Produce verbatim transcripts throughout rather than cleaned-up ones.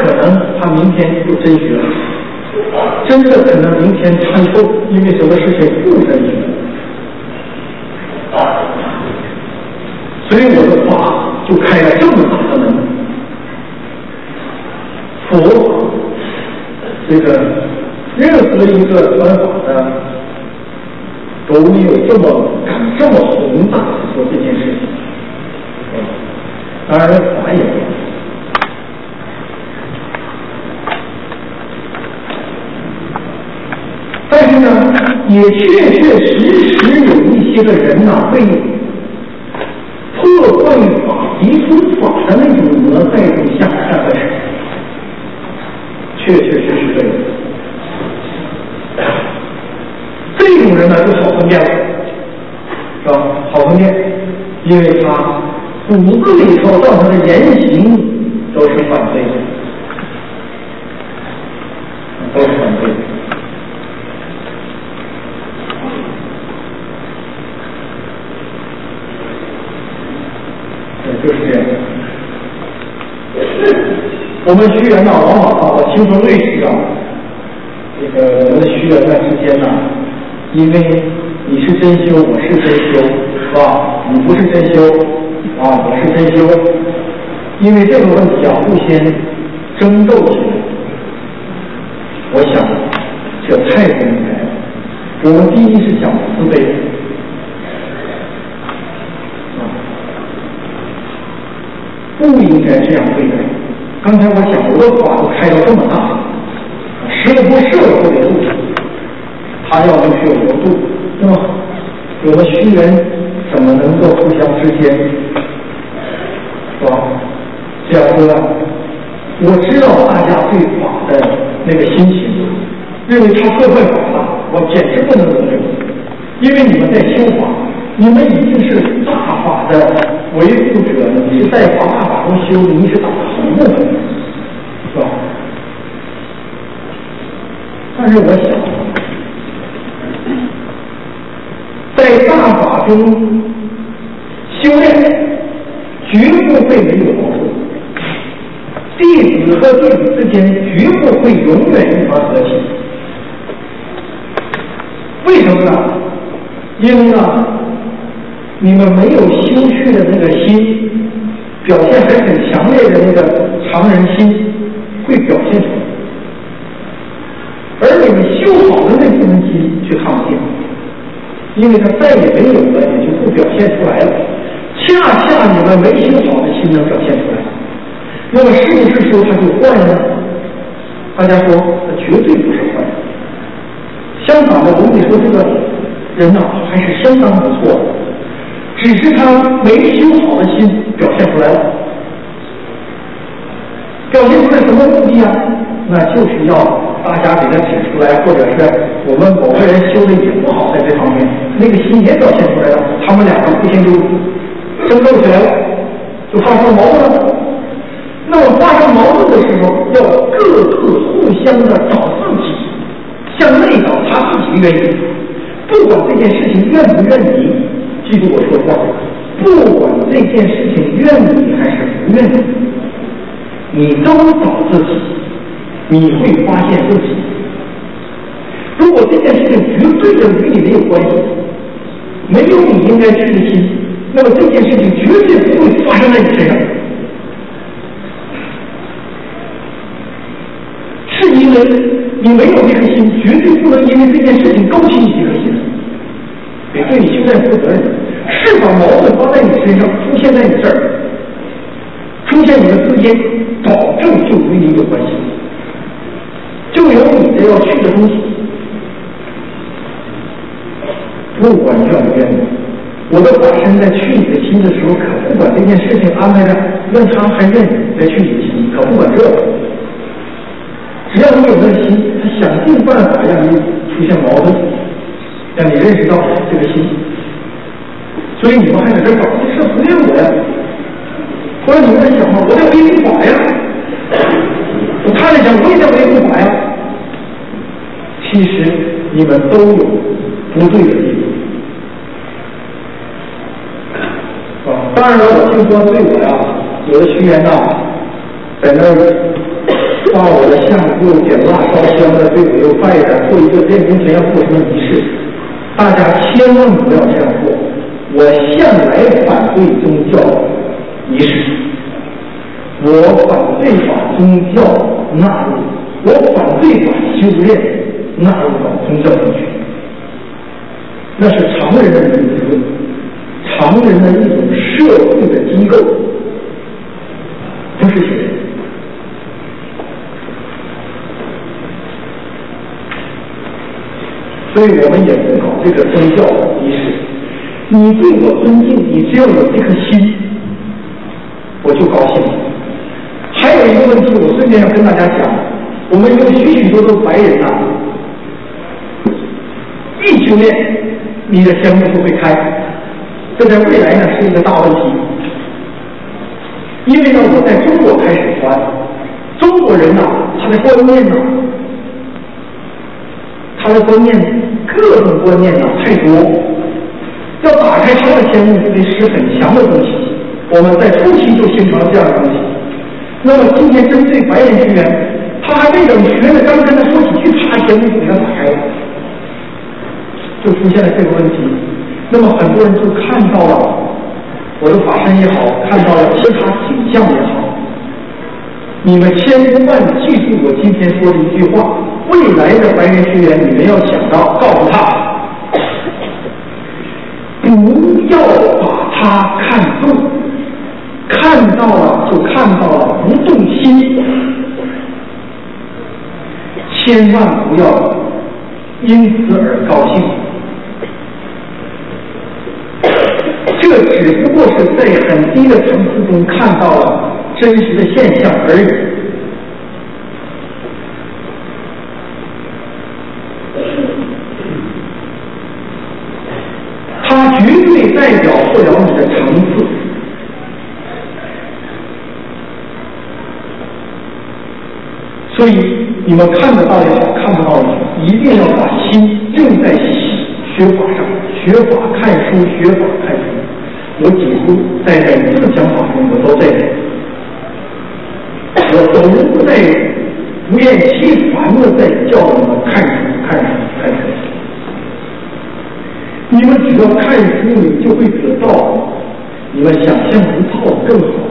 可能他明天就真学了，真的可能明天他又因为什么事情不真学了。所以我的法就开了这么大的门。佛法这个任何一个传法的都没有这么敢这么宏大的说这件事情。当然法也有，但是呢，也确确实实有一些个人呐、啊，被破坏法、敌出法的那种魔带动下下的人，确确实实的有。这种人呢就好分辨了，是吧？好分辨，因为他骨子里头到他的言行都是反对的，都是反对的。就是这样。我们学员呢，往往啊，我听说类似啊，这个我们的学员段之间呢，因为你是真修，我是真修，是吧？你不是真修啊，我是真修，因为这个问题啊，互先争斗起来。我想，这太不应该了。我们第一是讲慈悲。不应该这样对待。刚才我讲，我的法都开到这么大，十不摄不得度，他要能去有度，那么有的虚人怎么能够互相之间，是吧？这样说呢，我知道大家对法的那个心情，认为他破坏法了，我简直不能容忍，因为你们在修法。你们已经是大法的维护者，你是在大法中修，你是大法的部分，是吧？但是我想，在大法中修炼，绝不会没有矛盾。弟子和弟子之间绝不会永远无法和谐。为什么呢？因为呢，你们没有修去的那个心，表现还很强烈的那个常人心会表现出来，而你们修好的那部分心却看不见，因为它再也没有了，也就不表现出来了。恰恰你们没修好的心能表现出来，那么是不是说它就坏了呢？大家说，它绝对不是坏。相反的，我们得说这个人呢、啊、还是相当不错的。只是他没修好的心表现出来了，表现出来什么目的啊？那就是要大家给他指出来，或者是我们某个人修的也不好，在这方面那个心也表现出来了，他们两个互相就争斗起来了，就发生矛盾了。那么发生矛盾的时候，要各自互相的找自己，向内找他自己的原因，不管这件事情怨不怨你。记住我说的话，不管这件事情怨你还是不怨你，你都找自己，你会发现自己。如果这件事情绝对的与你没有关系，没有你应该去的心，那么这件事情绝对不会发生在你身上。是因为你没有这颗心，绝对不能因为这件事情勾起你这颗心，得对你修炼负责任。是把矛盾放在你身上，出现在你这儿，出现你的之间，保证就与你有关系，就有你的要去的东西。不管怨不怨你，我的法身在去你的心的时候，可不管这件事情安排的怨他还怨你在去你的心，可不管这个。只要你有那个心，他想尽办法让你出现矛盾，让你认识到这个心。所以你们还在这搞，这不怨我呀？或者你们在想嘛，我在维护法呀，他在想我也在维护法呀。其实你们都有不对的地方。啊，当然了，我听说对我呀，有的学员呐，在那儿把我的相簿点蜡烧香的，对我又拜的，做一个认真前要做什么仪式，大家千万不要这样做。我向来反对宗教仪式，我反对把宗教纳入，我反对把修炼纳入到宗教中去，那是常人的一种常人的一种社会的机构，不是学。所以我们也不搞这个宗教仪式。你对我尊敬，你只要有这颗心，我就高兴。还有一个问题，我顺便要跟大家讲，我们有许许多多白人呐、啊，一修炼，你的香幕就会开，这在未来呢是一个大问题。因为呢，我在中国开始传，中国人呐、啊，他的观念呢、啊，他的观念各种观念呢、啊、太多，要打开他的香幕，得使很强的东西。我们在初期就形成了这样的东西。那么今天针对白人学员，他还没等学的刚跟他说几句，他香幕就给他打开了，就出现了这个问题。那么很多人就看到了我的法身也好，看到了其他景象也好，你们千万记住我今天说的一句话：未来的白人学员，你们要想到告诉他，不要把它看重，看到了就看到了，不动心，千万不要因此而高兴。这只不过是在很低的层次中看到了真实的现象而已。它绝对代表不了你的层次。所以你们看得到也好，看不到也好，一定要把心用在学法上，学法看书，学法看书。我几乎在每次讲法中，我都在讲，我都在不厌其烦的在叫你们看书、看书、看书。你们只要看书，你就会得到你们想象不到的更好。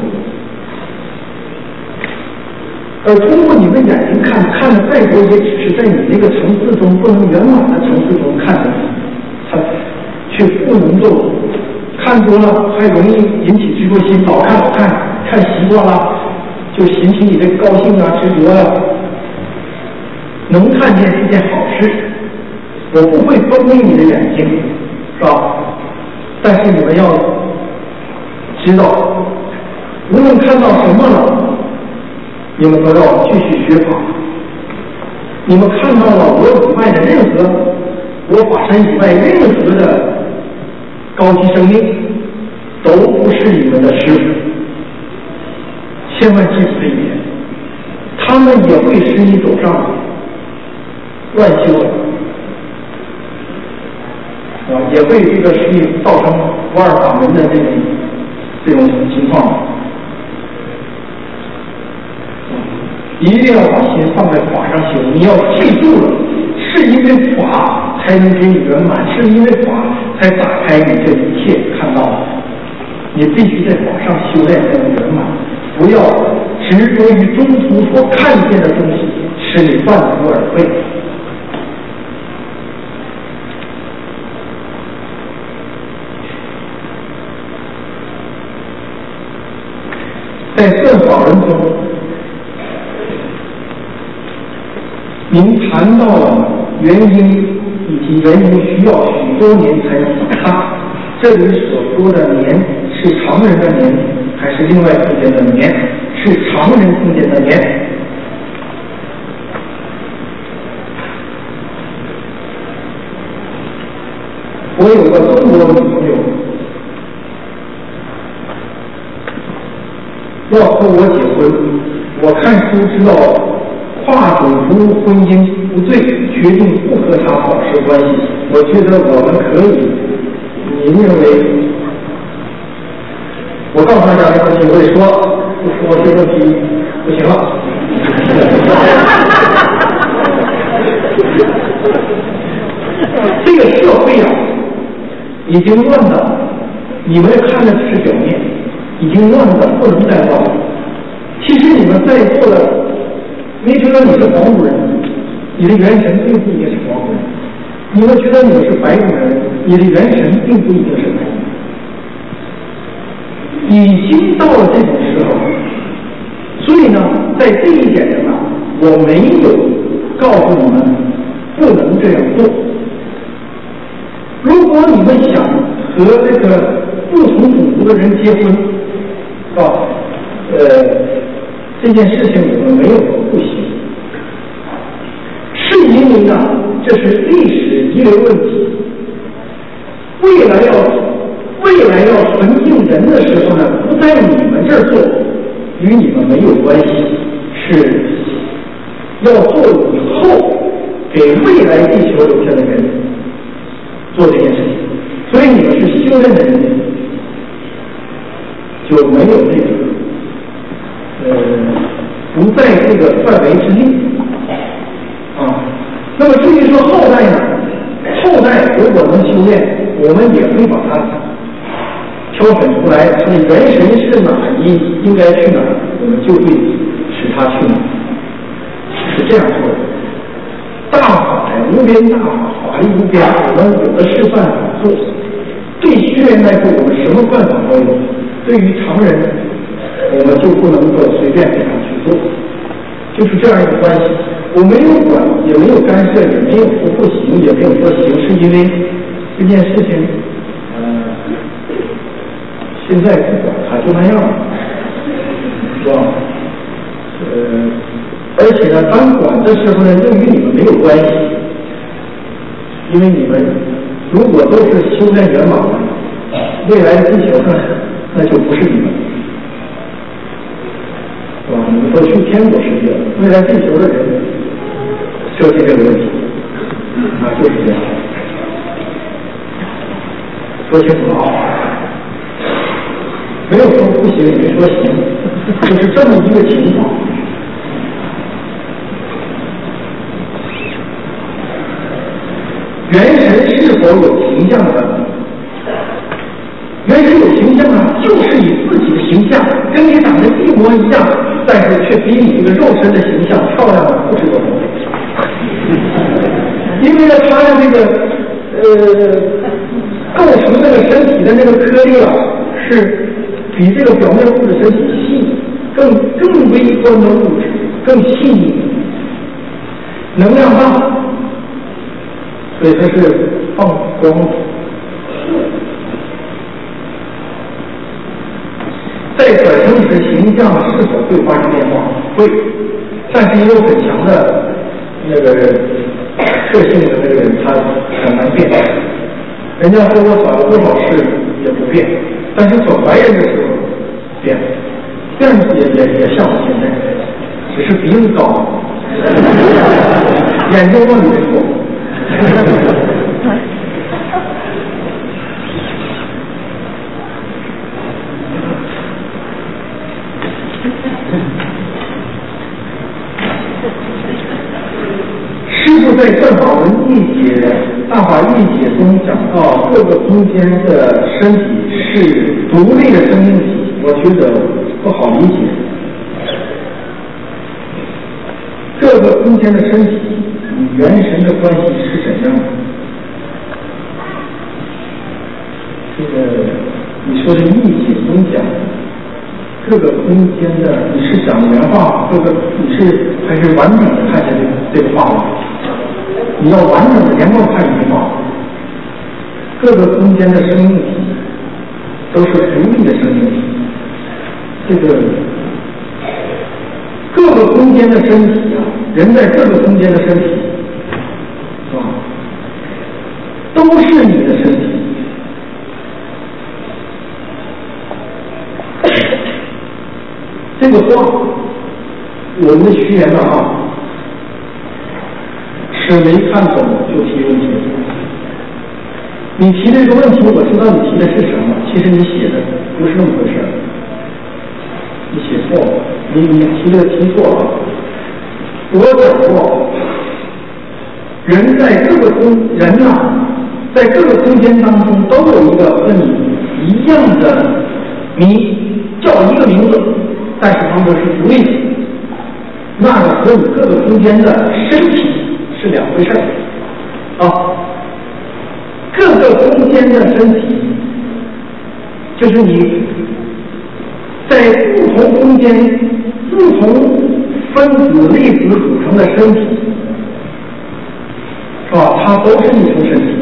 而通过你们眼睛看，看的再多，也只是在你那个层次中不能圆满的层次中看的，它却不能够。看多了还容易引起执着心，老看老看，看习惯了，就引起你的高兴啊、执着啊。能看见是件好事，我不会封闭你的眼睛，是吧？但是你们要知道，无论看到什么了，你们都要继续学法。你们看到了我以外的任何，我法身以外任何的高级生命都不是你们的师父，千万记住这一点。他们也会使你走上乱修的，啊，也会这个使你造成不二法门的这种这种情况。一定要把心放在法上修，你要记住了，是因为法才能给你圆满，是因为法才打开你这一切看到的。你必须在法上修炼才能圆满，不要执着于中途所看见的东西，使你半途而废。在算法论中，您谈到了原因以及原因需要许多年才能长大。这里所说的年是常人的年，还是另外空间的年？是常人空间的年。我有个中国女朋友，要和我结婚，我看书知道跨种族婚姻不对，决定不和他保持关系。我觉得我们可以，您认为？我告诉大家这个问题，我得说，不说这问题不行了。 已经乱的，你们看的只是表面，已经乱的不能再乱了。其实你们在座的，没觉得你是黄种人，你的元神并不一定是黄种人；你们觉得你们是白种人，你的元神并不一定是白种人。已经到了这种时候，所以呢，在这一点上呢，我没有告诉你们不能这样做。如果你们想和这个不同种族的人结婚，啊，呃，这件事情我们没有说不行，是因为呢，这是历史遗留问题，未来要未来要纯净人的时候呢，不在你们这儿做，与你们没有关系，是要做以后给未来地球留下的人做这件事情。所以你们是修炼的人，就没有这个呃不在这个范围之内啊。那么至于说后代呢，后代如果能修炼，我们也会把它挑选出来，他的元神是哪一应该去哪，我们就会使他去哪，是这样做的。大法呀，无边大法，法力无边，我们有的是办法做。对虚人来说，我们什么办法都有；对于常人，我们就不能够随便给他去做，就是这样一个关系。我没有管，也没有干涉，也没有说不行，也没有说行，是因为这件事情，呃，现在不管它就那样，是吧？呃，而且呢，当管的时候呢，又与你们没有关系，因为你们如果都是修炼圆满的，未来的地球上那就不是你们，是吧？你们都去天国世界了，未来地球的人设计这个问题，那就是这样。说清楚了啊，没有说不行，也没说行，就是这么一个情况。元神是否有形象的？元神有形象啊，就是以自己的形象跟你长得一模一样，但是却比你这个肉身的形象漂亮的不止多少倍。因为呢，他的那个呃构成那个身体的那个颗粒啊，是比这个表面物质身体细，更更微观的物质，更细腻，能量大。所以它是放光，在转生时形象是否会发生变化？会，但是也有很强的那个特性的那个人，他很难变。人家说我转了多少世也不变，但是转白人的时候变，这样也也也像我现在，只是鼻子高，眼睛往里面过。师父在《正法文义解》《大法义解》中讲到，各个空间的身体是独立的生命体，我觉得不好理解。各个空间的身体与元神的关系是怎样的？这个你说的义解中讲各个空间的，你是讲原话，各个你是还是完整的看见这个话吗？你要完整的连贯看这句话。各个空间的生命体都是独立的生命体，这个各个空间的身体啊，人在各个空间的身体，是吧？都是你的身体。这个话，我们的学员呢啊，是没看懂就提问题。你提这个问题，我知道你提的是什么，其实你写的不是那么回事，你写错了，你你提的提错了。我讲过，人在各个空，人呐、啊， 在各个空间当中都有一个和你一样的你叫一个名字，但是它们是独立的，那个和你各个空间的身体是两回事啊。各个空间的身体就是你在不同空间不同分子粒子组成的身体，是吧？它都是一种身体。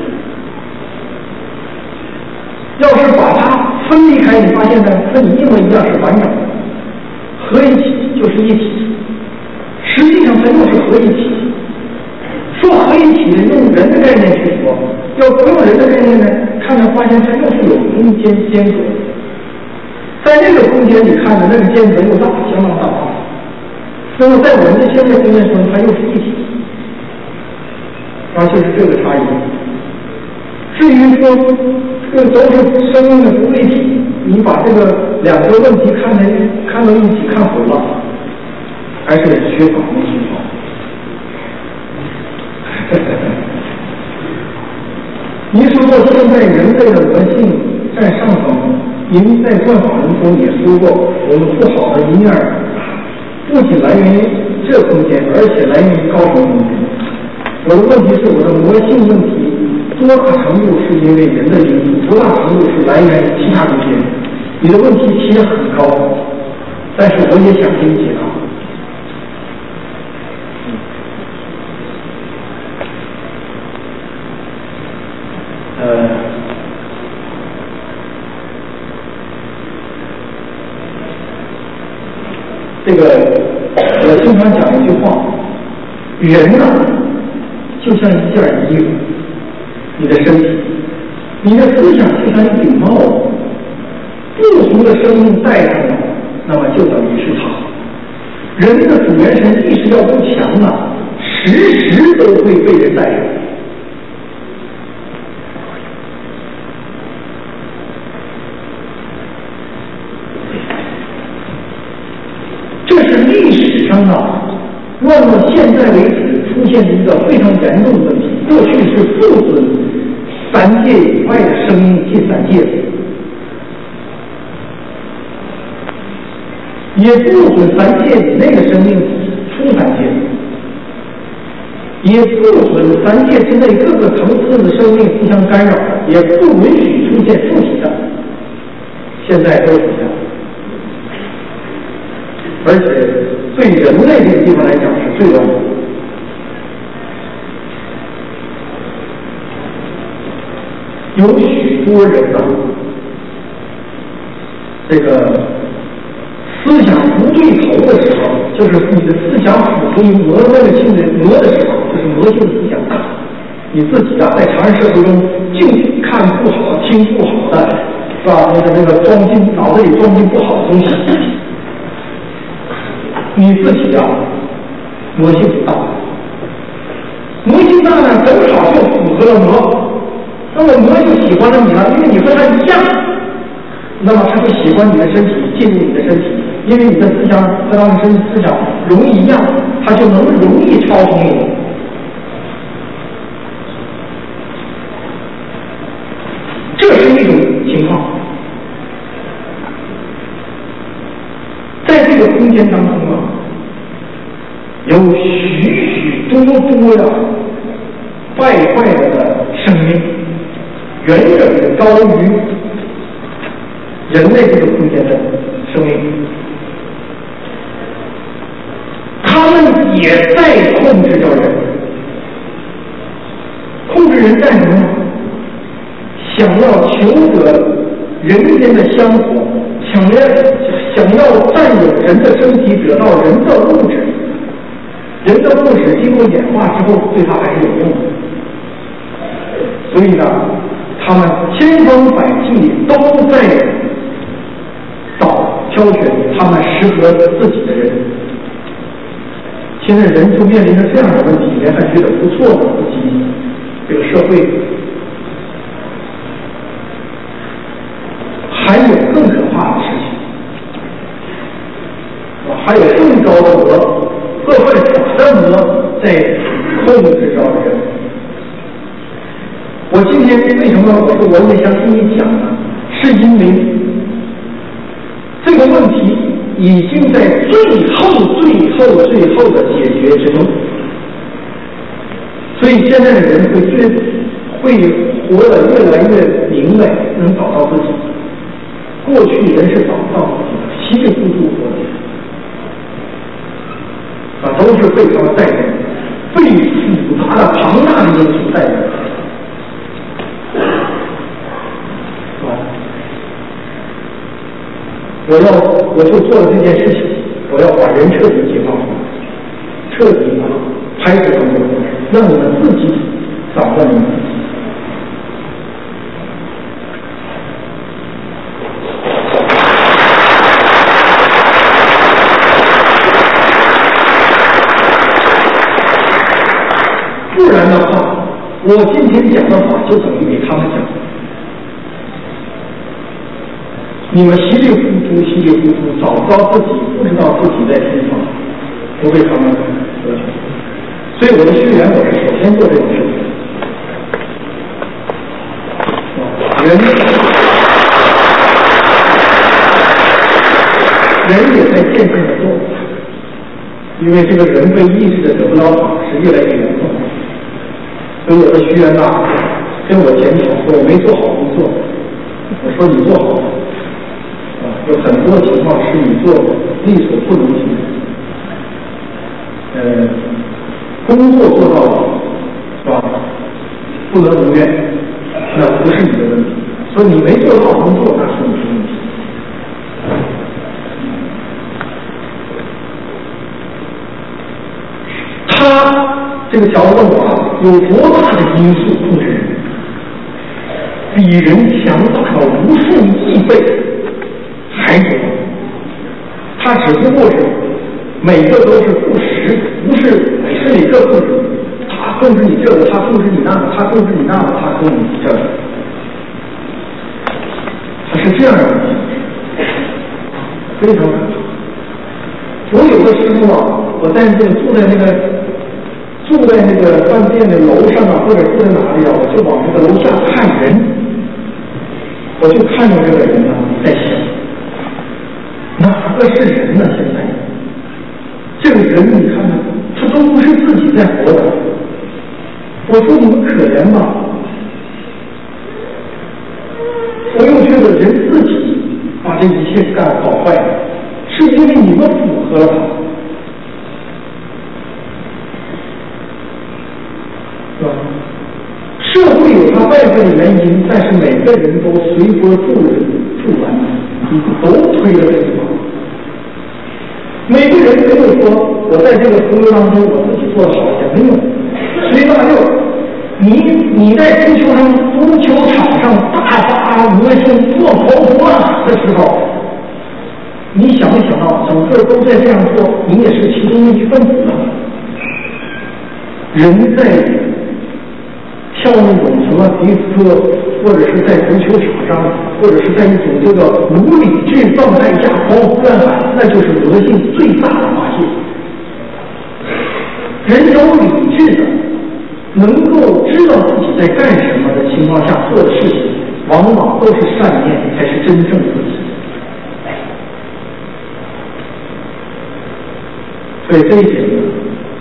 要是把它分离开，你发现呢，和你一模一样是完整的，合一起就是一体。实际上它又是合一体。说合一体的用人的概念去说，要不用人的概念呢，看着发现它又是有空间间隔。在这个空间里看的那个间隔又大，相当大。那么在我们的现在空间中，它又是一体，然后就是这个差异。至于说这个都是生命的独立体，你把这个两个问题看在看到一起看混了，还是缺乏内心好。你说过现在人类的魔性占上风，您在观法论中也说过，我们不好的一面不仅来源于这空间，而且来源于高层空间。我的问题是，我的魔性问题多大程度是因为人的因素，多大程度是来源于其他空间？你的问题其实很高，但是我也想给你解答。呃，这个我经常讲一句话，人呢、啊、就像一件衣服，你的身体，你的思想就像一顶帽子，不同的生命带上了，那么就等于是他。人的主元神意识要不强啊，时时都会被人带上。这是历史上啊，乱到现在为止出现的一个非常严重的问题。过去是不准三界以外的生命进三界，也不准三界以内的生命出三界，也不准三界之内各个层次的生命互相干扰，也不允许出现附体的。现在都是这样。而且对人类这个地方来讲是最乱的。有许多人啊，这个思想不对头的时候，就是你的思想处于魔那个性的魔的时候，就是魔性的思想大。你自己啊，在常人社会中净看不好、听不好的，是吧？那个那个装进脑子里装进不好的东西。你自己啊，魔性不大，魔性大呢，正好就符合了魔。那么魔就喜欢了你了，因为你和他一样，那么他就喜欢你的身体，进入你的身体，因为你的思想和他的身思想容易一样，他就能容易操纵你。这是一种情况。在这个空间当中啊，有许许多多的败坏了的生命，远远的高于人类这个空间的生命，他们也在控制着人，控制人干什么呢？想要求得人间的香火，想要想要占有人的身体，得到人的物质，人的物质经过演化之后，对他还是有用的。所以呢，他们千方百计都在找挑选他们适合自己的人。现在人就面临着这样的问题，也还觉得不错的自己这个社会。还有更可怕的事情，还有更高的魔，各块假的魔在控制着人。我什么我说我也想跟你讲呢？是因为这个问题已经在最后、最后、最后的解决之中，所以现在的人会越会活得越来越明白，能找到自己。过去人是找不到自己的，稀里糊涂活的，啊，都是被他们带着，被复杂的庞大的因素带着。我要，我就做了这件事情，我要把人彻底解放出来，彻底把拍出他们的故事，让你们自己找到你们自己。不然的话，我今天讲的话就等于给他们讲。你们稀里糊涂、稀里糊涂，找不到自己，不知道自己在什么，不被他们得逞。所以我的学员，我是首先做这种事情。人，人也在渐渐的做，因为这个人被意识的得不到法是越来越严重。所以有的学员呐，跟我检讨说我没做好工作，我说你做好了。有很多情况是你做力所不能及的，呃，工作做到了，是吧？不能如愿，那不是你的问题。所以你没做好工作，那是你的问题。他这个调动法有多大的因素控制人？比人强大了无数亿倍。还有，它只不过是每个都是不实，不是是哪个控制你，他控制你这个，他控制你那个，他控制你那个，他控制你这个，他是这样的，非常可怕。我有的时候啊，我在这个住在那个住在那个饭店的楼上啊，或者住在哪里啊，我就往那个楼下看人，我就看到这个人呢，在想。哪个是人呢？现在这个人你看看，他都不是自己在活的。我说你们可怜吧，我又觉得人自己把这一切干搞坏了，是因为你们符合了他，是吧？社会有它外在的原因，但是每个人都随波逐流助澜，都推了这个。每个人没有说我在这个朋友当中我自己做的好一点，没有。随大流，你你在足球上足球场上大发恶性做头不乱的时候，你想没想到整个都在这样做，你也是其中的一份子呢？人在跳那种什么迪斯科，或者是在足球场上，或者是在一种这个无理智状态下狂呼乱喊，那就是德性最大的发泄。人有理智的，能够知道自己在干什么的情况下做的事情，往往都是善念，才是真正自己。所以这一点呢，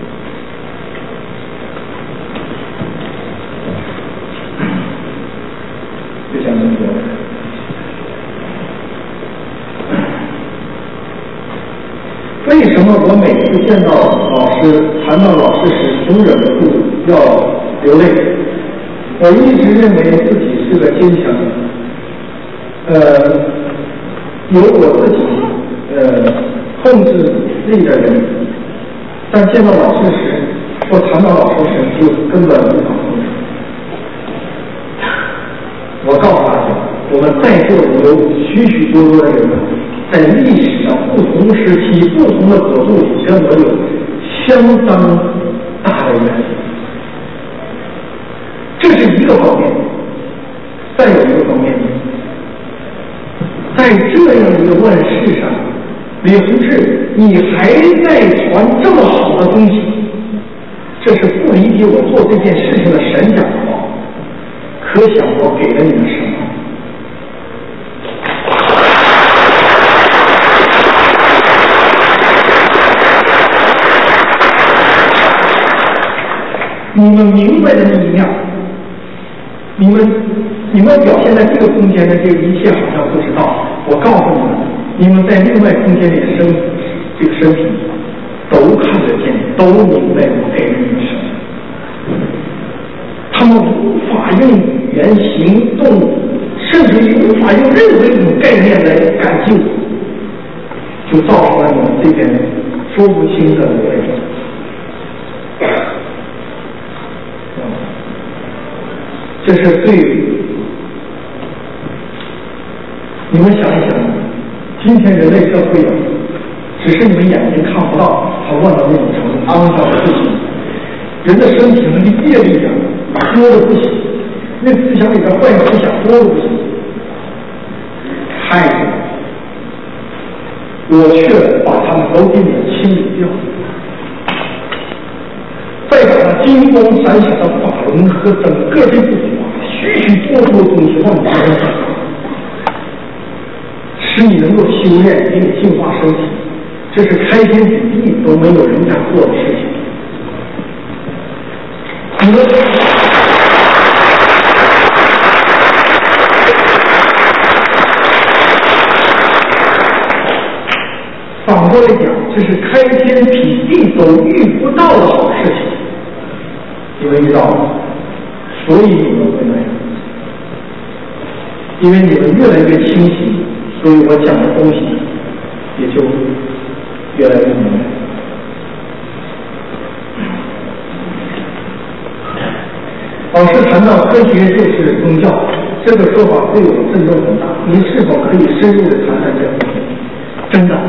就像你说的，为什么我每次见到老师谈到老师时总忍不住要流泪？我一直认为自己是个坚强的，呃，有我自己呃控制力的人，但见到老师时或谈到老师时，就根本无法控制。我告诉大家，我们在座有许许多多的人，在历史上不同时期、不同的角度里，跟我有相当大的缘分。这是一个方面。再有一个方面，在这样一个乱世上，李洪志，你还在传这么好的东西，这是不理解我做这件事情的神讲的话。可可想我给了你们什么？你们明白的那一面，你们你们表现在这个空间的这个一切好像不知道。我告诉你们，你们在另外空间里的身这个身体都看得见，都明白我给了你们什么。他们无法用语言行动，甚至于无法用任何一种概念来感受，就造成了我们这边说不清的流泪。这是最，你们想一想，今天人类社会啊，只是你们眼睛看不到，它乱到那种程度，肮脏的不行。人的身体那个业力啊，多的不行，那思想里边坏的思想多的不行，太多，我却把他们都给你清理掉。再把那金光闪闪的法轮和整个这部许许多多的东西放你身上，使你能够修炼，给你净化身体，这是开天辟地都没有人敢做的事情。你们反过来讲，这是开天辟地都遇不到的好事情。你们遇到了，所以你们会那样，因为你们越来越清晰，所以我讲的东西也就越来越明白。老师谈到科学就是宗教，这个说法对我震动很大。您是否可以深入的谈谈这个问题？真的，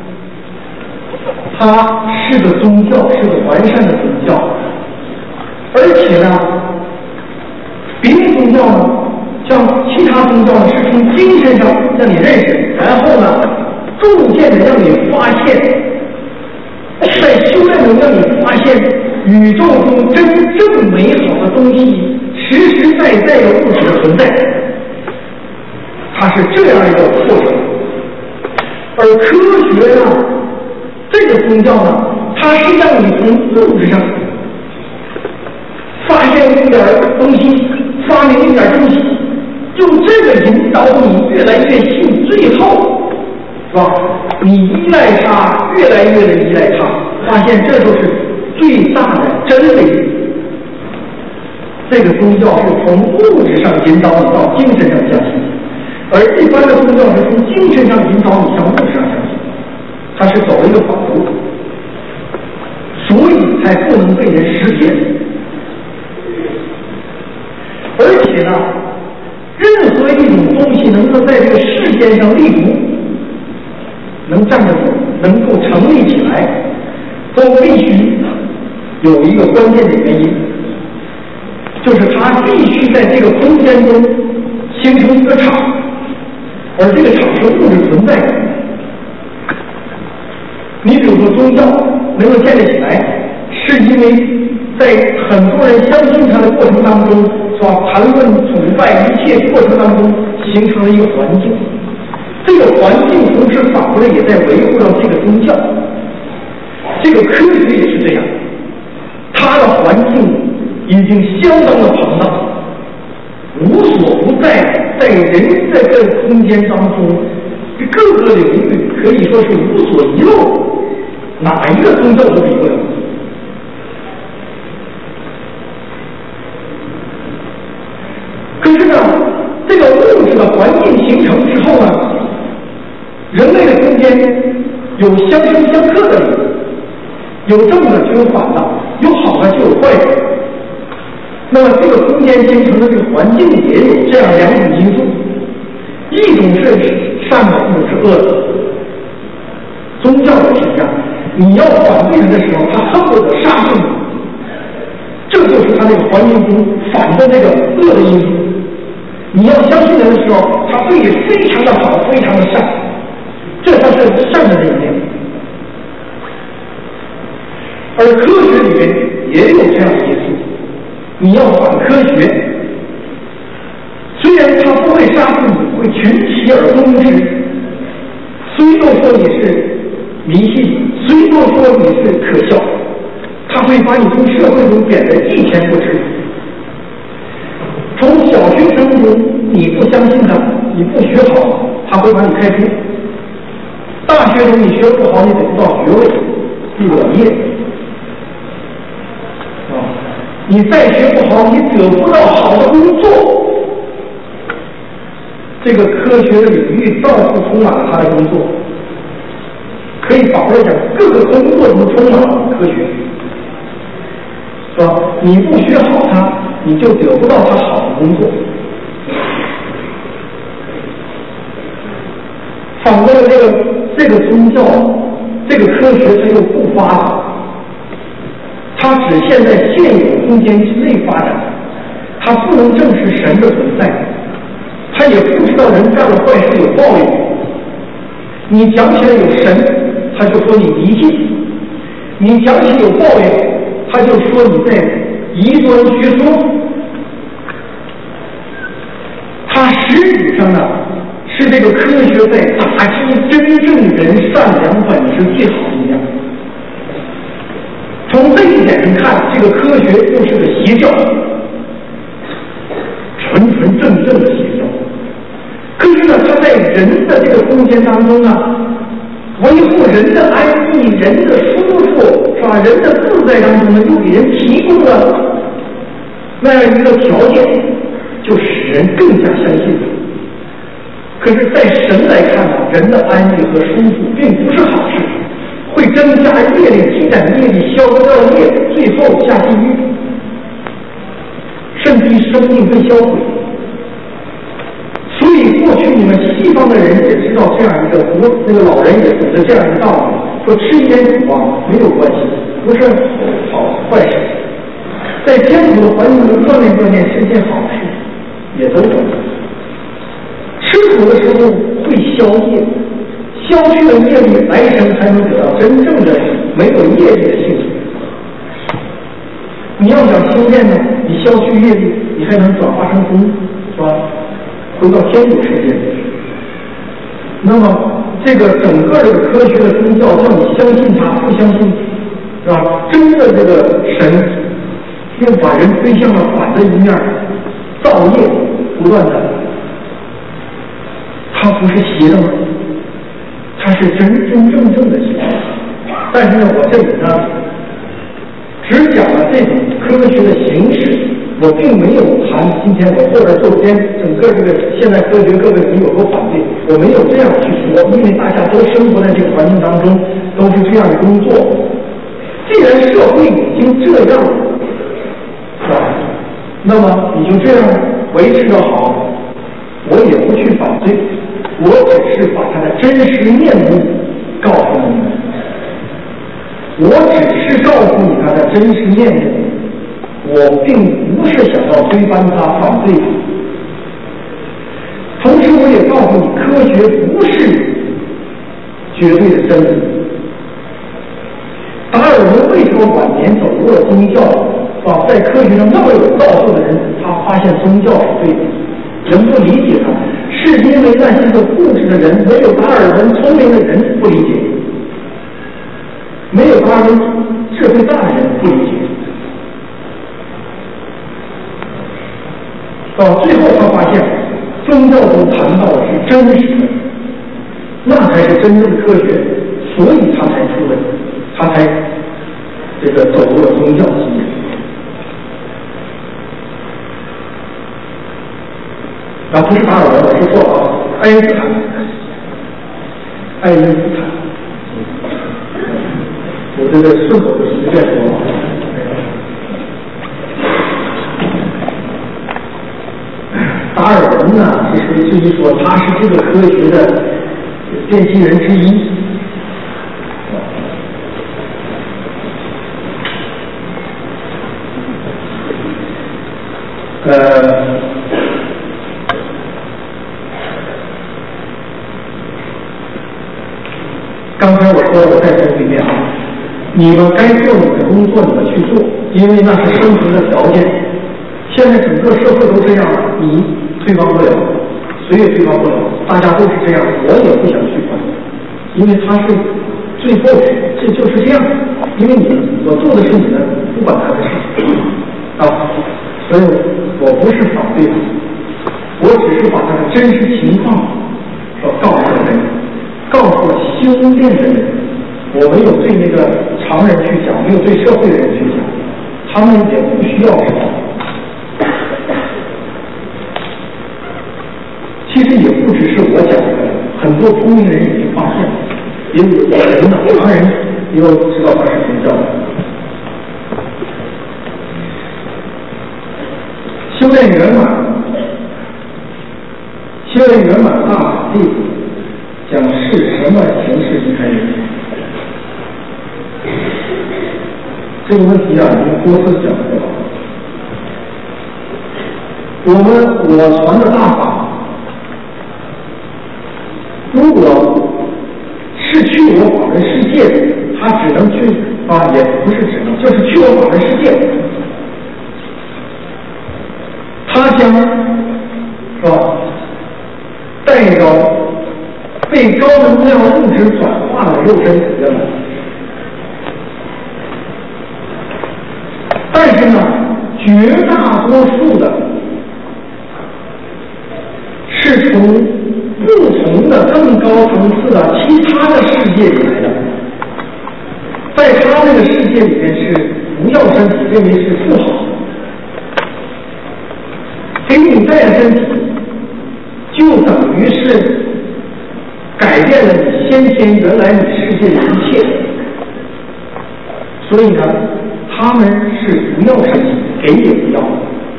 它是个宗教，是个完善的宗教。而且呢，别的宗教呢，像其他宗教呢，是从精神上让你认识，然后呢，逐渐的让你发现，在修炼中让你发现宇宙中真正美好的东西，实实在在的物质的存在，它是这样一个过程。而科学呢，这个宗教呢，它是让你从物质上发现一点东西，发明一点东西，用这个引导你越来越信，最后是吧？你依赖它，越来越的依赖它，发现这就是最大的真理。这个宗教是从物质上引导你到精神上相信，而一般的宗教是从精神上引导你向物质上相信，它是走一个反路，所以才不能被人识别。而且呢，任何一种东西能够在这个世间上立足，能站得住，能够成立起来，都必须有一个关键的原因，就是它必须在这个空间中形成一个场，而这个场是物质存在的。你比如说宗教能够建立起来，是因为在很多人相信它的过程当中，是吧？谈论、崇拜一切过程当中，形成了一个环境。这个环境同时反过来也在维护着这个宗教。这个科学也是这样，它的环境已经相当的庞大，无所不在，在人在这个空间当中，各个领域可以说是无所遗漏，哪一个宗教都比不了。可是呢，这个物质的环境形成之后呢，人类的空间有相生相克的理，有正的就有反的，有好的就有坏的。那么这个空间形成的这个环境也有这样两种因素，一种是善的，一种是恶的。宗教也是这样，你要反对人的时候，他恨不得杀死你，这就是他那个环境中反的那个恶的因素。你要相信人的时候，他对你非常的好，非常的善，这才是善的那一面。而科学里面也有这样的因素，你要反科学， 群起而攻之，虽都说你是迷信，虽都说你是可笑，他会把你从社会中贬得一钱不值。从小学生中你不相信他，你不学好，他会把你开除。大学中你学不好，你得不到学位，毕不了业。啊，你再学不好，你得不到好的工作。这个科学的领域到处充满了他的工作，可以反过来讲，各个工作中充满了科学，是吧？你不学好它，你就得不到它好的工作。反过来，这个这个宗教，这个科学它又不发展，它只限在现有空间之内发展，它不能证实神的存在，他也不知道人干了坏事有报应。你讲起来有神，他就说你迷信；你讲起有报应，他就说你在异端学说。他实质上呢，是这个科学在打击真正人善良本质最好的一面。从这一点上看，这个科学就是个邪教，纯纯正正的邪教。可是呢，它在人的这个空间当中呢，维护人的安逸、人的舒服，是吧？人的自在当中呢，又给人提供了那样一个条件，就使人更加相信。可是，在神来看呢，人的安逸和舒服并不是好事，会增加业力、积攒业力、消掉业，最后下地狱，甚至于生命被销毁。所以过去你们西方的人也知道这样一个，古那个老人也懂得这样一个道理，说吃一点苦啊没有关系，不是好坏事，在艰苦的环境中锻炼锻炼是件好事，也都懂。吃苦的时候会消业，消去了业力，来生才能得到真正的没有业力的幸福。你要想修炼呢，你消去业力，你还能转化成功，是吧？回到天主世界。那么这个整个这个科学的宗教，叫你相信它，不相信，是吧？真的这个神又把人推向了反的一面，造业不断的，它不是邪的吗？它是真真正正的邪。但是呢，我这里呢，只讲了这种科学的形式，我并没有谈今天我后边周边整个这个现代科学各个人有多反对，我没有这样去说，因为大家都生活在这个环境当中，都是这样的工作。既然社会已经这样，是吧？那么你就这样维持得好，我也不去反对，我只是把它的真实面目告诉你们。我只是告诉你它的真实面目，我并不是想要推翻它、反对它。同时，我也告诉你，科学不是绝对的真理。达尔文为什么晚年走入了宗教？啊，在科学上那么有造诣的人，他发现宗教是对的，人不理解他，是因为那些个固执的人，没有达尔文聪明的人不理解。没有达尔文智慧大的人不理解，到最后他发现，宗教中谈到的是真实的，那才是真正的科学，所以他才出来，他才这个走入了宗教系列。啊，不是达尔文，我是说啊，爱因斯坦，爱因斯坦。我这个顺口就随便说。达尔文呢，是属于说他是这个科学的奠基人之一。呃，刚才我说了，我再说一遍啊。你们该做你的工作，你们去做，因为那是生存的条件。现在整个社会都这样了，你推翻不了， 谁也推翻不了，大家都是这样，我也不想推翻，因为他是最后这就是这样，因为你我做的是你的不管他的事啊，所以我不是反对他，我只是把他的真实情况说告诉人，告诉修炼的人，我没有对那个常人去讲，没有对社会的人去讲，他们也不需要知道。其实也不只是我讲的，很多聪明人已经发现了，也有人呢，常人也有知道他是什么教的。修炼圆满，修炼圆满大法地讲是什么形式离开人？这个问题啊，已经多次讲过了。我们我传的大法，如果是去我法门世界的，他只能去啊，也不是只能，就是去我法门世界，他将是吧，带着被高能量物质转化的肉身体验。但是呢，绝大多数的是从不同的更高层次的其他的世界里来的，在他那个世界里面是不要身体，认为是不好，给你带了身体，就等于是改变了你先前原来你世界的一切，所以呢，他们是不要身体，给也不要。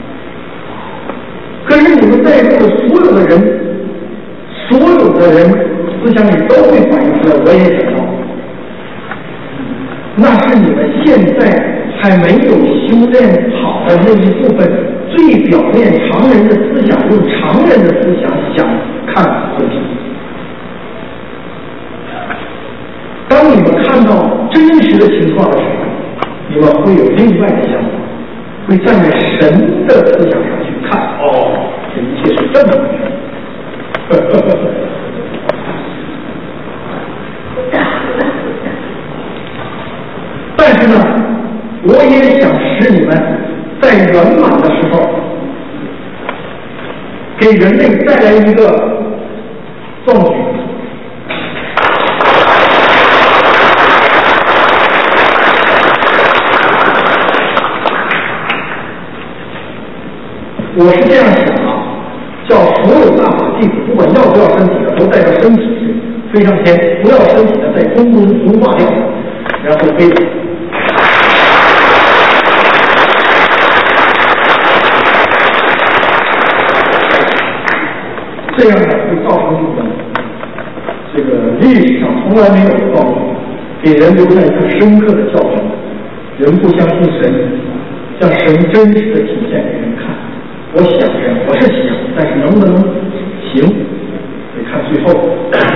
可是你们在座的所有的人，所有的人思想里都会反映出来，我也想要。那是你们现在还没有修炼好的那一部分最表面常人的思想，用常人的思想想看问题。当你们看到真实的情况的时候，你们会有另外的想法，会站在神的思想上去看，哦，这一切是这么回事。但是呢，我也想使你们在圆满的时候，给人类带来一个壮举。我是这样想啊，叫所有大法弟子，不管要不要身体的，都带着身体飞上天；不要身体的，在空中孵化掉，然后飞走。这样呢，会造成一种这个历史上从来没有的暴力，给人留下一个深刻的教训：人不相信神，将神真实的体现给人看。我想着，我是想，但是能不能行，得看最后。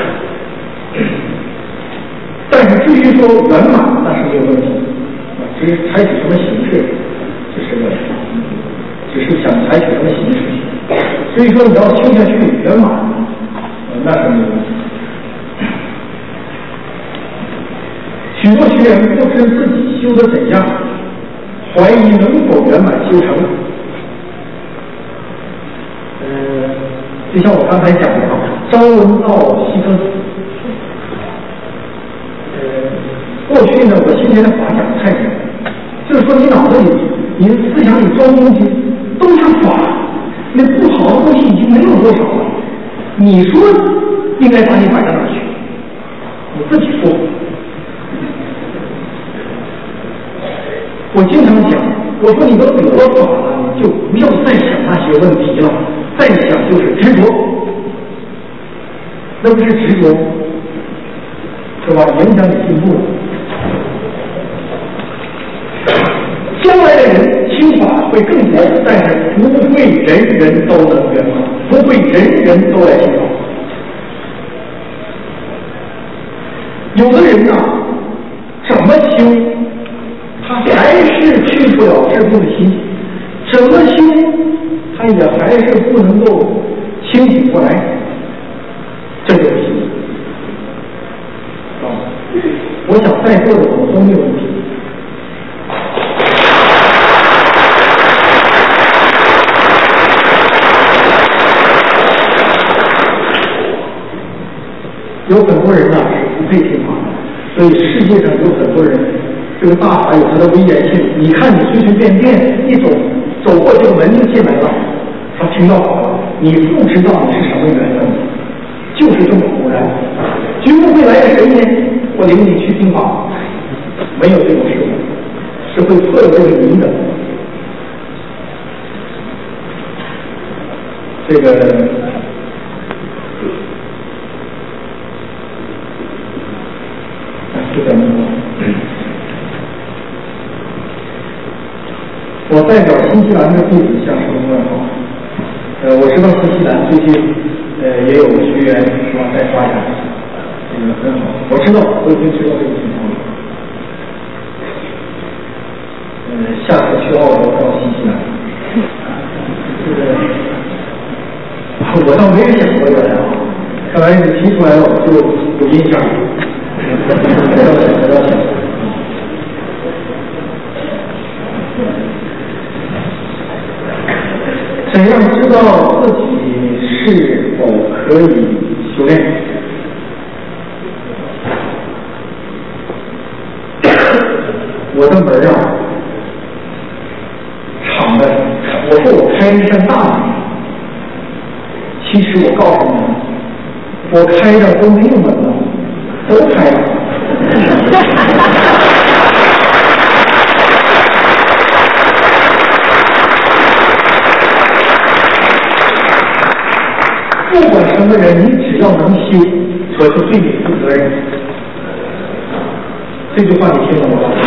但是至于说圆满，那是没有问题啊。至于采取什么形式，这是问题，只是想采取什么形式。所以说，你要修下去圆满，呃、那是没有问题。许多学员不知自己修得怎样，怀疑能否圆满修成。呃，就像我刚才讲的啊，朝闻道，夕可死。呃，过去呢，我今天的法讲太少，就是说你脑子里、你的思想里装东西都是法，那不好的东西已经没有多少了。你说应该把你摆到哪去？你自己说。我经常讲，我说你都得了法了，你就不要再想那些问题了。再想就是执着，那不是执着，是吧？影响你进步了。将来的人听法会更多，但是不会人人都能圆满，不会人人都来听法。有的人呢、啊，怎么修，他还是去不了致富的心，怎么修？他也还是不能够清醒过来，这就是信心。啊，我想在座的我都没有问题。有很多人呢是不配听话的，所以世界上有很多人，这个大法有它的危险性。你看你随随便便一走走过这个门就进来了，他听到好了，你不知道你是什么缘分，就是这么偶然，绝不会来个神仙我领你去听法，没有这种事，是会破了这个谜的。这个。我代表新西兰的弟子向师父问好。呃，我知道新西兰最近呃也有学员是吧在发展，这个很好。我知道，我已经知道这个情况了。呃，下次去澳洲到新西兰，这个我倒没有想过原来啊，看来你提出来了，我就有印象了。不要想，不要想。怎样知道自己是否可以修炼？我的门啊，敞的。我说我开一扇大门，其实我告诉你，我开的都没有门了，都开了。不管什么人，你只要能修，我就对你负责任。这句话你听懂了吗？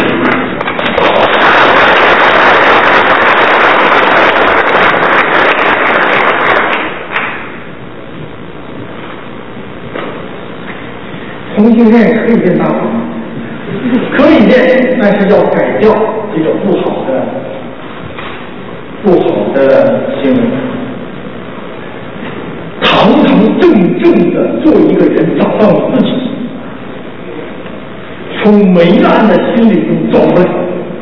同性恋可以练大法吗？可以练，但是要改掉这个不好的、不好的行为。堂堂正正的做一个人，找到你自己，从糜烂的心理中走出来。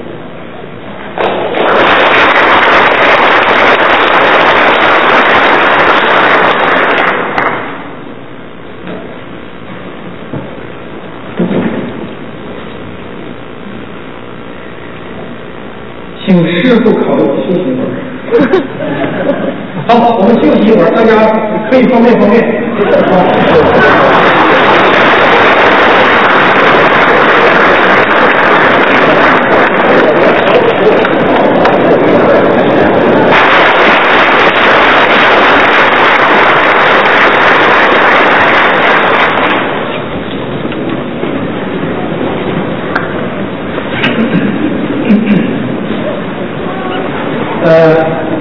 请师父考虑休息一会儿。好，我们休息一会儿，大家可以方便方便。呃，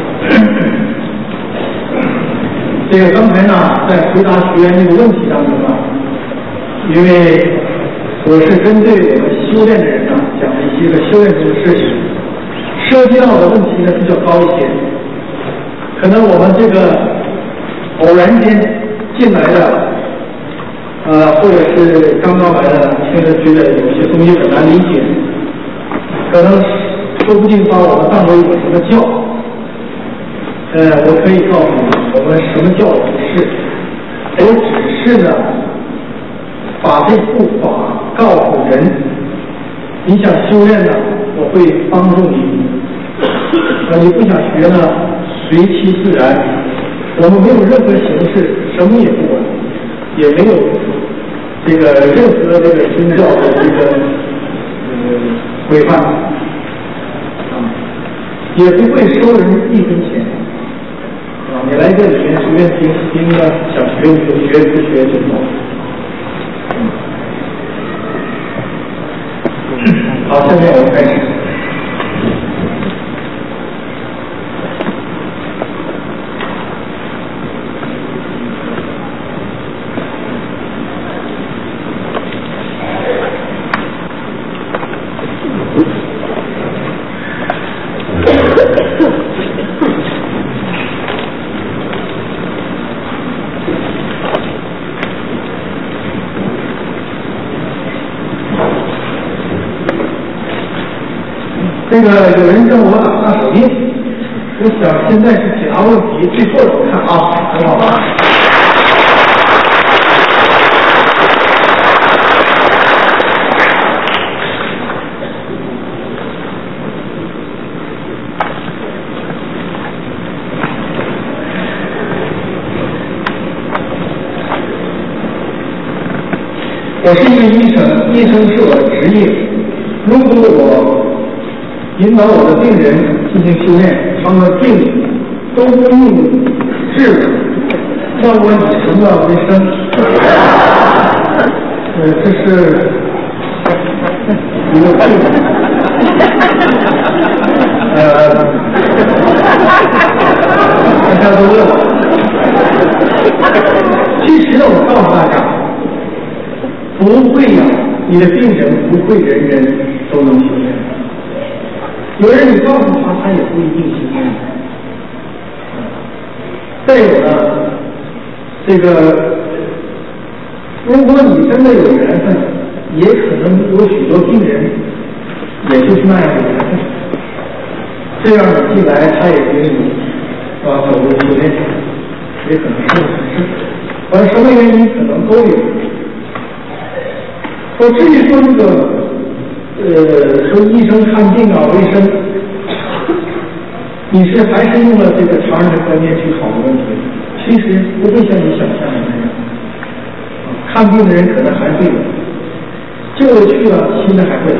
这个刚才呢，在回答学员这个问题当中呢，因为我是针对我们修炼的人呢，讲了一些个修炼中的事情，涉及到的问题呢比较高一些，可能我们这个偶然间进来的，呃，或者是刚刚来的，听着觉得有些东西很难理解，可能说不定把我们当为一个什么教。呃，我可以告诉你，我们什么教不是，我只是呢，把这部法告诉人，你想修炼呢，我会帮助你；啊，你不想学呢，随其自然。我们没有任何形式，什么也不管，也没有这个任何这个宗教的这个呃规范，啊，也不会收人一分钱。啊，你来这里面随便听听呢，想学你就学，不学就走。嗯，好，下面我们开始。 这个有人跟我打算手印，我想现在是解答问题最后的，我看啊，很好吧？我是一个医生，医生是我的职业。如果我引导我的病人进行修炼，他们的病都不用治了，那我以什么为生？呃，这是一个病。呃，大家都乐了。其实呢，我告诉大家。不会呀、啊，你的病人不会人人都能修炼。有人你告诉他，他也不一定修炼。再有呢，这个，如果你真的有缘分，也可能有许多病人，也就是那样的缘分。这样你进来，他也给你啊走入修炼，也可能是不是？反正什么原因可能都有。我至于说这个，呃，说医生看病啊，卫生，你是还是用了这个常人的观念去考虑问题，其实不会像你想象的那样。看病的人可能还会有，旧的去了，新的还会来。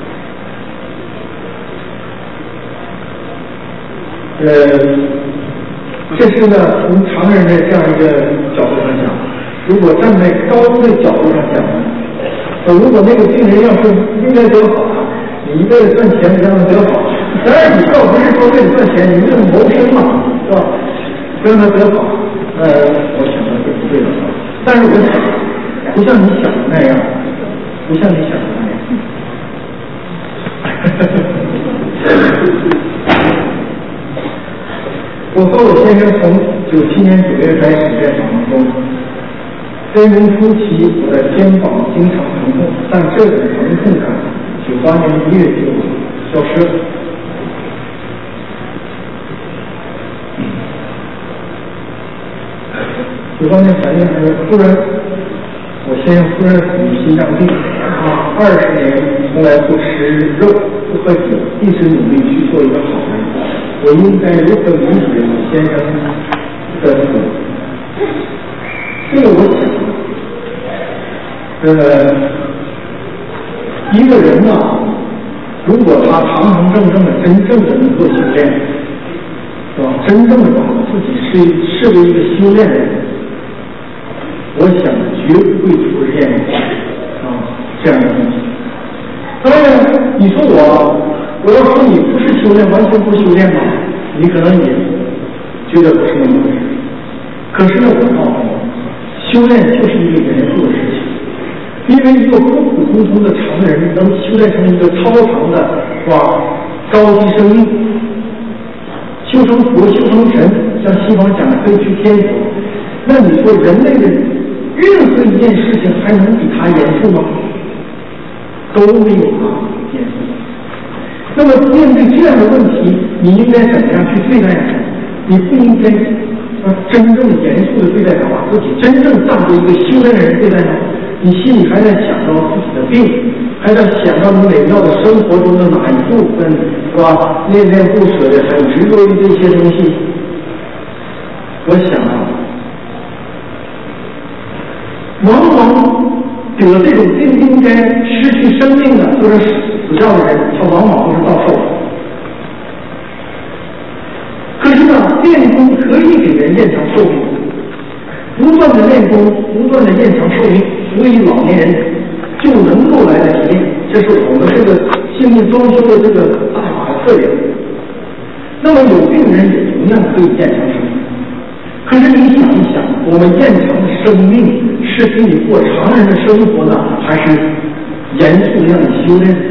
呃，这是呢，从常人的这样一个角度上讲，如果站在高的角度上讲呢。如果那个病人要是应该得好，你为了赚钱让他得好，当然你倒不是说为了赚钱，你为了谋生嘛，是吧？让他得好，呃，我想的是不对的。但是我想，不像你想的那样，不像你想的那样。我和我先生从九七年九月开始在访问中。真人初期，我的肩膀经常疼痛，但这种疼痛感九八年一月就消失了。九八年三月，突然，我先生突然死于心脏病，他二十年从来不吃肉，不喝酒，一直努力去做一个好人。我应该如何理解我先生的死？这个我想。呃，一个人呢、啊，如果他堂堂正正的、真正的能够修炼，是吧？真正的把自己视视为一个修炼人，我想绝不会出现啊这样的问题。当然，你说我，我要说你不是修炼，完全不修炼嘛，你可能也觉得不是那么回事。可是呢，我告诉你，修炼就是一个严肃的事情。因为一个普普通通的常人能修炼成一个超常的，是吧？高级生命，修成佛，修成神，像西方讲的可以去天国。那你说人类的任何一件事情还能比它严肃吗？都没有它严肃。那么面对这样的问题，你应该怎么样去对待它？你不应该啊真正严肃的对待它，把自己真正当作一个修炼的人对待它。你心里还在想到自己的病，还在想到你美妙的生活中的哪一部分，是吧？恋恋不舍的，很执着于这些东西。我想啊，往往得这种病应该失去生命的，或者死掉的人，他往往都是到寿。可是呢，练功可以给人延长寿命，不断的练功，不断的延长寿命。所以老年人就能够来来体验，这是我们这个性命装修的这个大法的特点。那么有病人也同样可以延长生命。可是你想一想，我们延长生命是给你过常人的生活呢，还是严肃的让你修炼？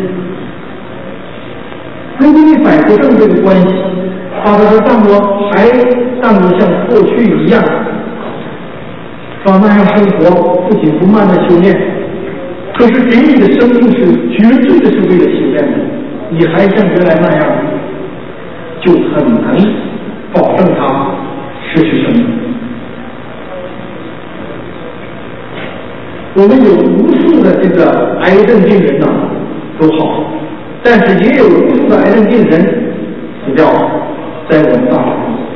如果你摆脱正这个关系，把它当作还当作像过去一样。照那样生活，不紧不慢的修炼，可是给你的生命是绝对的是为了修炼的，你你还像原来那样，就很难保证他失去生命。我们有无数的这个癌症病人呢都好，但是也有无数的癌症病人死掉了，在我们大陆。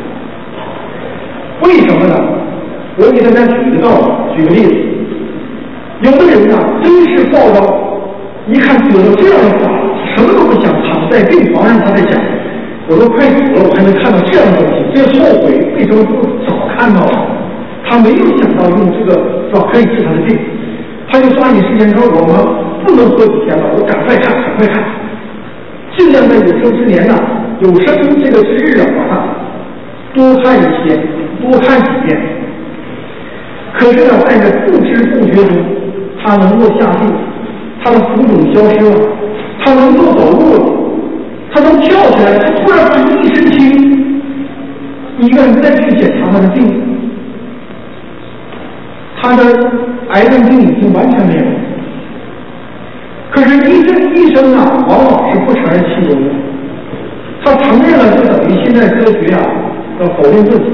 为什么呢？我给大家举个道理，举个例子。有的人呢，真是抱着一看得了这样的法，什么都不想，躺在病床上，他在想，我都快死了，我还能看到这样的东西，真后悔，为什么不早看到了？他没有想到用这个是吧可以治他的病，他就抓紧时间说，我们不能喝几天了，我赶快看，赶快看，尽量在有生之年呢，有生这个之日啊，把它多看一些，多看几遍。可是呢，在这不知不觉中，他能够下地，他的浮肿消失了，他能够走路了，他能跳起来，他突然间一身轻。医院再去检查他的病，他的癌症病已经完全没有了。可是医生医生啊，往往是不承认其中的，他承认了，就等于现在科学啊要否定自己。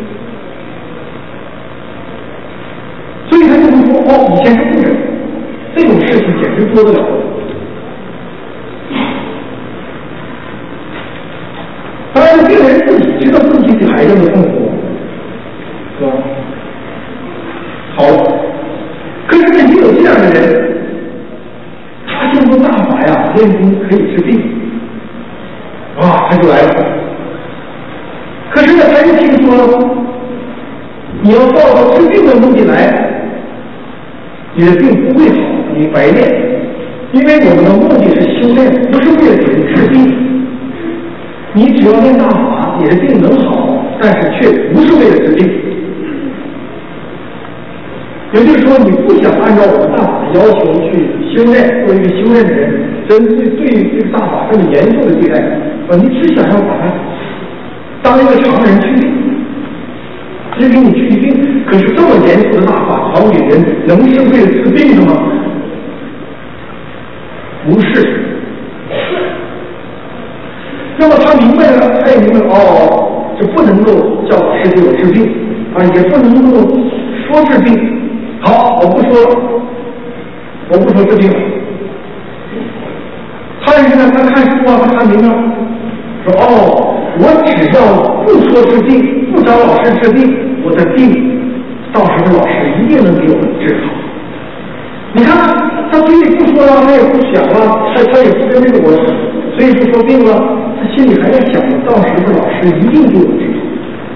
所以他就会说，哦，以前是误诊，这种事情简直多得了。当然，病人自己知道自己是癌症的痛苦，是吧？好，可是呢，也有这样的人，他听说大法呀，练功可以治病，啊，他就来了。可是呢，他又听说了，你要抱着治病的目的来，你的病不会好，你白练，因为我们的目的是修炼，不是为了给你治病。你只要练大法，你的病能好，但是却不是为了治病。也就是说，你不想按照我们大法的要求去修炼，做一个修炼的人，真对对这个大法这么严肃的对待，啊，你只想要把它当一个常人去治病，你治病。可是这么严肃的大法传给人，能是为了治病的吗？不是。那么他明白了，他也明白哦，这不能够教导世界我治病啊，也不能够说治病。好，我不说了，我不说治病了。他也是呢，他看书啊，他看明白，说哦，我只要不说治病，不找老师治病，我的病到时候老师一定能给我们治好。你看他嘴里不说了，他也不想了，他他也不跟那个我，所以不说病了，他心里还在想着，到时候老师一定给我治好。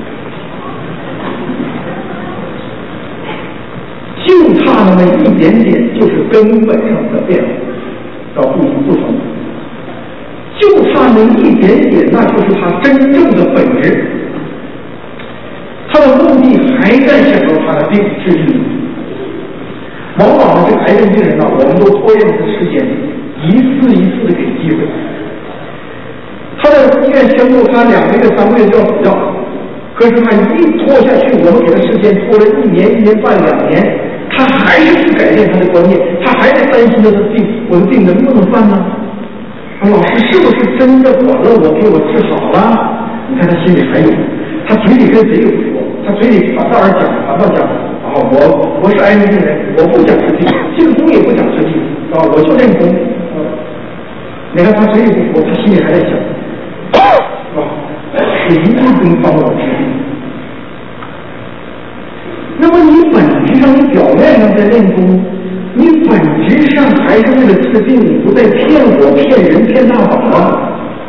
就差那么一点点，就是根本上的变化，要不不同。就差那一点点，那就是他真正的本质。他的目的还在想着他的病治愈。往往这个癌症病人呢，我们都拖延这个时间，一次一次的给机会。他的医院宣布他两个月、三个月就要死掉，可是他一拖下去，我们给他时间拖了一年、一年半、两年，他还是不改变他的观念，他还在担心他的病，我的病能不能犯呢？啊，老师是不是真的管了我，给我治好了？你看他心里还有，他嘴里跟谁也不说，他嘴里反倒而讲，反倒讲啊，我我是癌症病人，我不讲治病，进宫也不讲治病啊，我就练功。啊，你看他嘴里不说，他心里还在想，啊，是一定能帮我治病。那么你本质上，你表面上在练功，你本质上还是为了治病，你不在骗我、骗人、骗大法吗？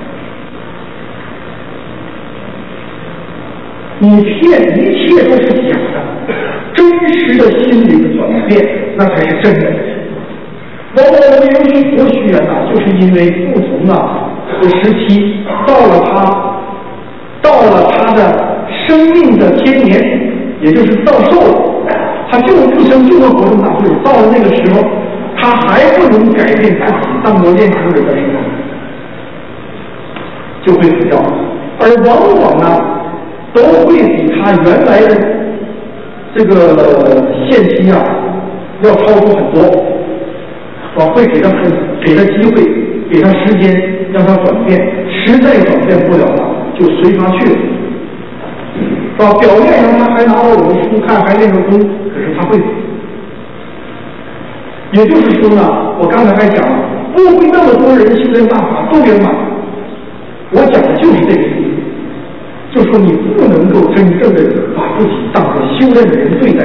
你骗一切都是假的，真实的心灵的转变那才是真的。往往我们有许多学员呐，就是因为不同啊的时期，到了他，到了他的生命的天年，也就是到寿了，他就不生就会活这么大岁数。到了那个时候，他还不能改变自己当过练功人的时候，就会死掉。而往往呢，都会比他原来的这个限期啊要超出很多，啊，会给他很给他机会， 给他时间让他转变，实在转变不了了，就随他去了。是吧？表面上他还拿到我的书看，还练着功，可是他会。也就是说呢，我刚才还讲了，不会那么多人修炼大法都圆满。我讲的就是这个意思，就说你不能够真正的把自己当作修炼的人对待，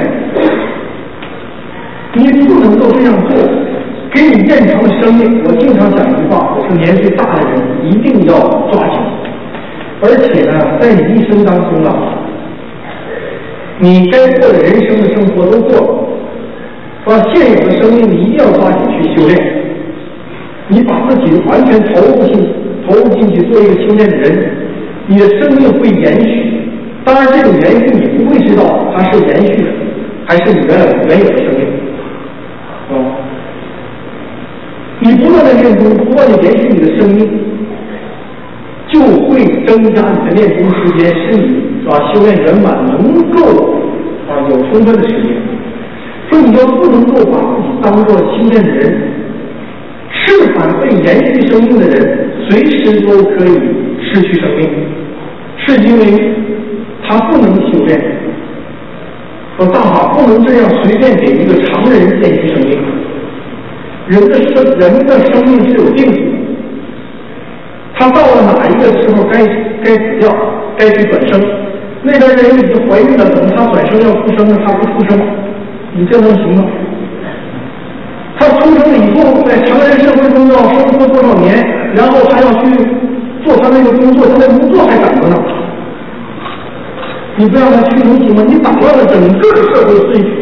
你不能够这样做，给你延长的生命。我经常讲一句话，我说年岁大的人一定要抓紧，而且呢，在你一生当中啊，你该过的人生的生活都过了，把现有的生命你一定要抓紧去修炼，你把自己完全投入进投入进去做一个修炼的人，你的生命会延续。当然这种延续你不会知道它是延续的还是你原来原有的生命。哦，你不断的练功，不断的延续你的生命，就会增加你的练功时间，使你是吧修炼圆满能够啊有充分的时间。所以你要不能够把自己当做修炼的人，是反被延续生命的人随时都可以失去生命，是因为他不能修炼。说大法不能这样随便给一个常人延续生命。人的生人的生命是有定数的，他到了哪一个时候该该死掉，该去转生。那个人已经怀孕了，等他转生要出生了，他不出生，你这能行吗？他出生了以后，在常人社会中要生活多少年，然后还要去做他那个工作，他那工作还等着呢。你不让他去能行吗？你打乱了整个社会秩序。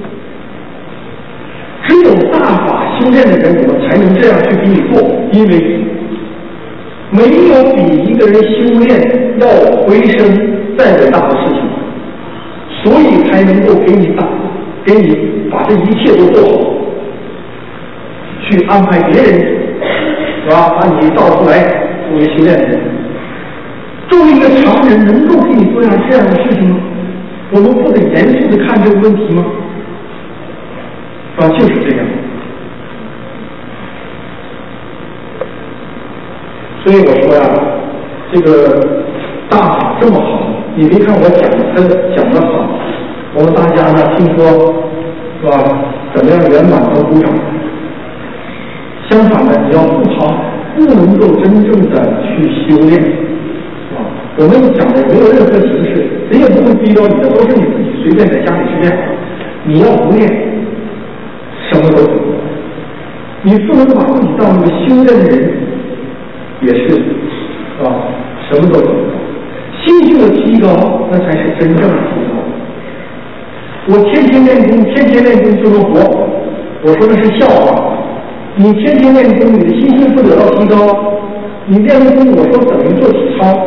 只有大法修炼的人，我们才能这样去给你做，因为没有比一个人修炼要回升再伟大的事情，所以才能够给你打，给你把这一切都做好，去安排别人，是吧？把你造出来作为修炼的人。作为一个常人，能够给你做样这样的事情吗？我们不得严肃的看这个问题吗？是吧？就是这样。所以我说呀，这个大法这么好，你别看我讲的讲的好，我们大家呢听说是吧？怎么样圆满和鼓掌？相反的，你要不好，不能够真正的去修炼，是吧？我们讲的没有任何形式，谁也不会逼到你的，都是你自己随便在家里去练。你要不练，什么都不能。你不能把自己当一个修炼的人，也是，是吧？什么都不能。心性的提高，那才是真正的提高。我天天练功，天天练功就能活，我说的是笑话。你天天练功，你的心性不得到提高，你练功，我说等于做体操。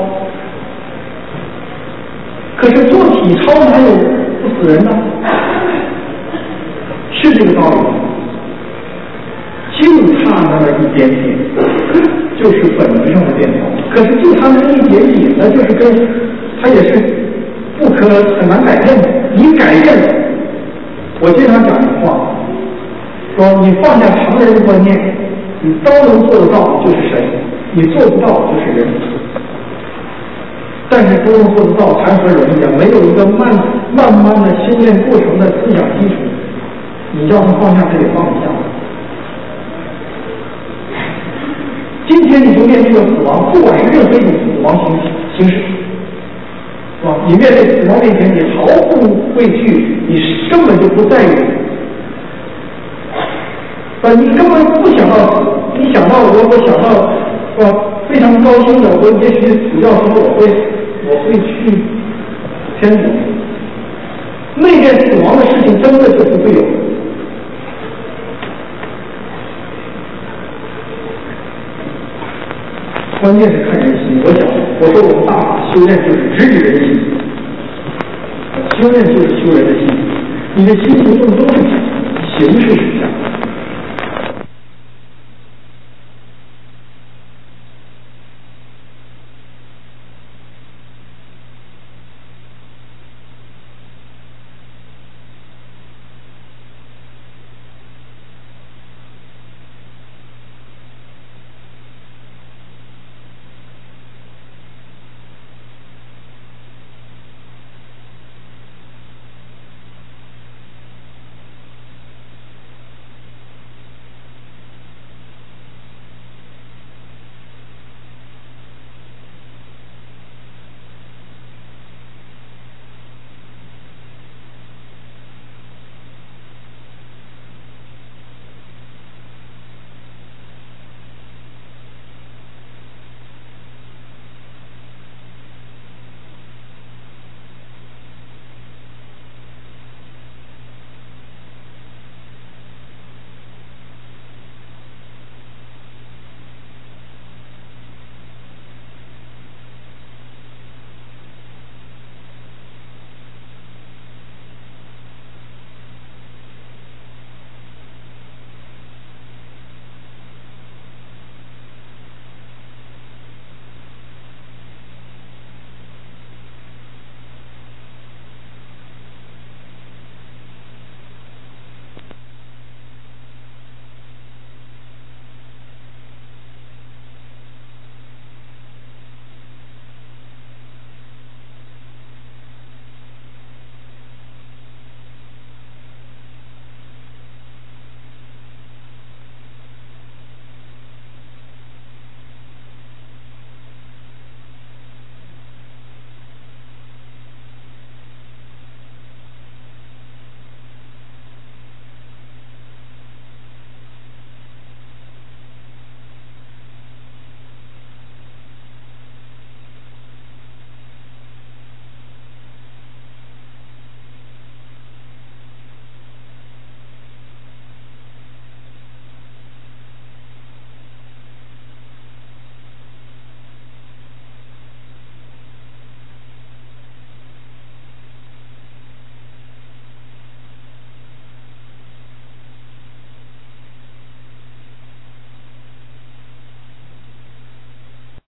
可是做体操哪有不死人呢？是这个道理吗？就差那么一点点，就是本质上的变化。可是就差那么一点点，那就是跟它也是不可很难改变的。你改变了，我经常讲一句话，说你放下常人的观念，你都能做得到就是神，你做不到就是人。但是都能做得到，谈何容易啊！没有一个慢慢慢的修炼过程的思想基础，你叫他放下，他也放不下。今天你就面对了死亡，不管是任何一种死亡形形式，是吧？你面对死亡面前，你毫不畏惧，你根本就不在意。啊，你根本不想到死，你想到我，我想到，是吧？非常高兴的，我也许死掉之后，我会，我会去天国。那件死亡的事情真的就不会有。关键是看人心。我讲，我说我们大法修炼就是直指人心，修炼就是修人的心。你的心不动都是假，形式是假。